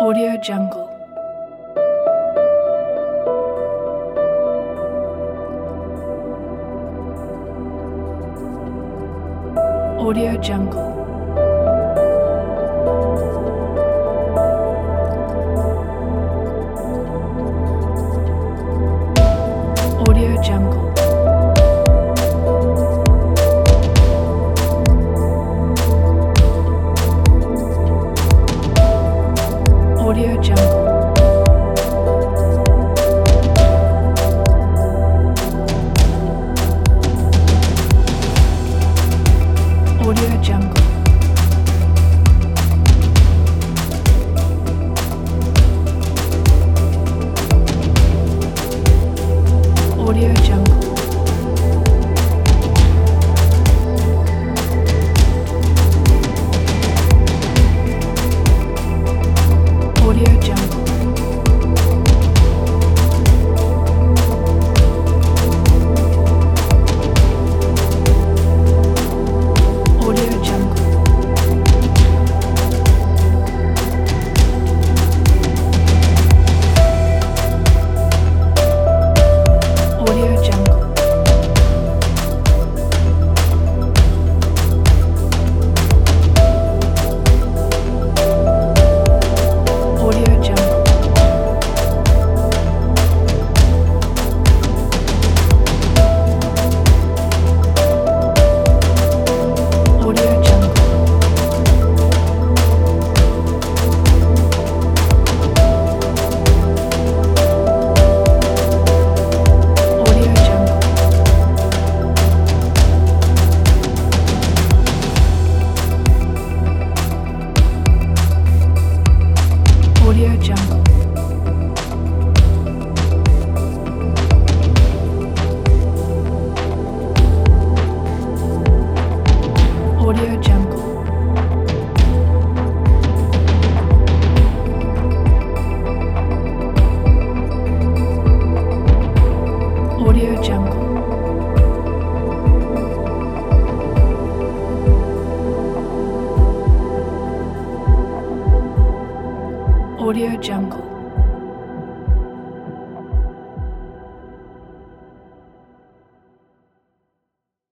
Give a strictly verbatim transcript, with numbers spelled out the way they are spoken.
Audio Jungle. Audio Jungle. Audio Jungle. Audio Jungle. Audio Jungle. Audio Jungle. Audio Jungle. Audio Jungle. Audio Jungle. Audio Jungle. Audio Jungle. Audio Jungle. Audio Jungle. Audio Jungle. Audio Jungle. Audio Jungle.